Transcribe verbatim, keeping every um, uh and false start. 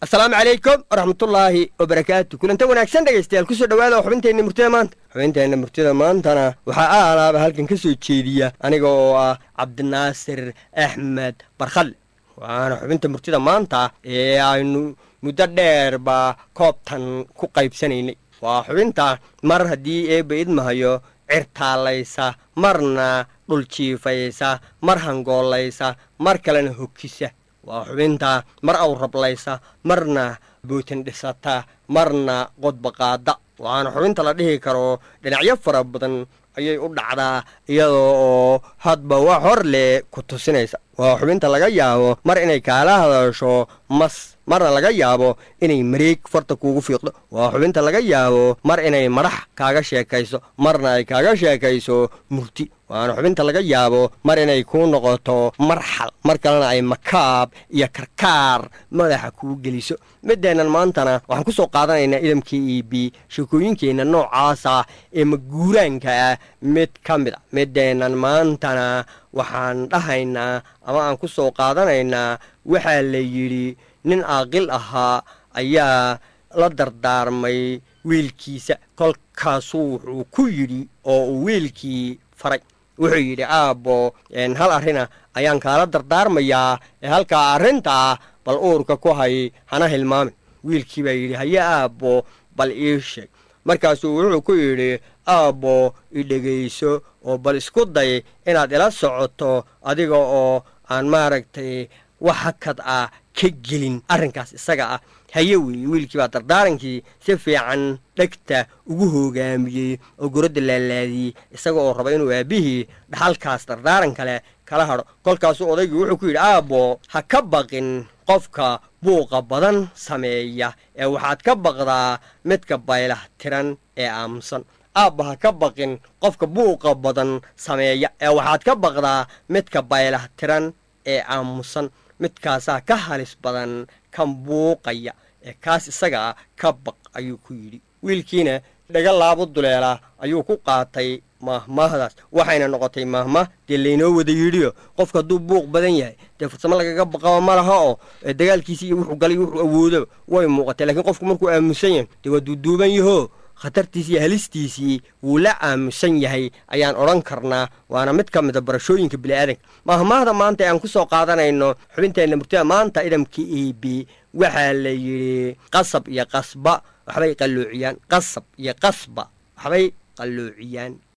السلام عليكم ورحمة الله وبركاته. كلنت wanaagsan dhageystayaal ku soo dhawaada xubinteena murtida maanta. xubinteena murtida maantana waxa aalaaba halkan ka soo jeediya aniga oo ah Cabdinaasir Axmed Barkhal. waana xubinta murtida maanta ee aynu muddo dheer ba koobtan ku qaybsanaynay. waa xubinta mar hadii ee bayd mahayo cirtaalaysa marna dhul jiifaysa mar hangoolaysa mar kalena hogkisa. waa xubinta mar aw rablaysa marna bootin dhisata marna qodbaqaada. waana xubinta la dhihi karo dhinacyo fara badan ayay u dhacdaa iyadoo oo hadba wax hor leh ku tusinaysa. waa xubinta laga yaabo mar inay kaala hadasho mas marna laga yaabo inay mareeg farta kuugu fiiqdo. waa xubinta laga yaabo mar inay madax kaaga sheekayso marna ay kaaga sheekayso murti. waana xubinta laga yaabo mar inay kuu noqoto marxal mar kalena ay makaab iyo karkaar madaxa kuu geliso. mideenan maantana waxaan ku soo qaadanaynaa idamkii e b sheekooyinkeenna noocaasa ee maguuraanka ah mid ka mid a. mideenan maantana waxaan dhahaynaa ama aan ku soo qaadanaynaa waxaa la yidhi nin aaqil ahaa ayaa la dardaarmay wiilkiisa. kolkaasuu wuxuu ku yidhi oo uu wiilkii faray wuxuu yidhi aabbo hal arrina ayaan kaala dardaarmayaa ee halkaa arrintaa bal uurka ku hay hana hilmaamin. wiilkii baa yidhi haye aabbo bal ii sheeg. markaasuu wuxuu ku yidhi aabbo i dhegayso oo bal isku day inaad ila socoto adiga oo aan maaragtay wax hakad ah ka gelin arrinkaas isaga ah. haye weeye wiilkii baa dardaarankii si fiican dhegta ugu hoggaamiyey oo goradda laalaadiyey isaga oo raba inuu aabbihii dhaxalkaas dardaaran kale kala hadho. kolkaasuu odaygii wuxuu ku yidhi aabbo ha ka baqin qofka buuqa badan sameeya ee waxaad ka baqdaa midka baylah tiran ee aamusan. aabba ha ka baqin qofka buuqa badan sameeya ee waxaad ka baqdaa midka baylah tiran ee aamusan. midkaasaa ka halis badan kan buuqaya ee kaas isagaa ka baq ayuu ku yidhi. wiilkiina dhaga laabo duleela ayuu ku qaatay maahmaahdaas waxayna noqotay maahmaah dee laynoo wada yidhiyo qofka hadduu buuq badan yahay dee farsamo lagaga baqaba ma laha oo dagaalkiisii iyo wuxuu galay wuxuu awoodo way muuqatay. laakiin qofku markuu aamusan yahay dee waa duuduuban yahoo khatartiisii iyo halistiisii wuu la aamusan yahay ayaan odhan karnaa. waana mid ka mida barashooyinka bini'aadanka. maahmaahda maanta aan ku soo qaadanayno xubinteenna murtida maanta idamkii e b waxaa la yidhi qasab iyo qasba waxbay qalloociyaan. qasab iyo qasba waxbay qalloociyaan.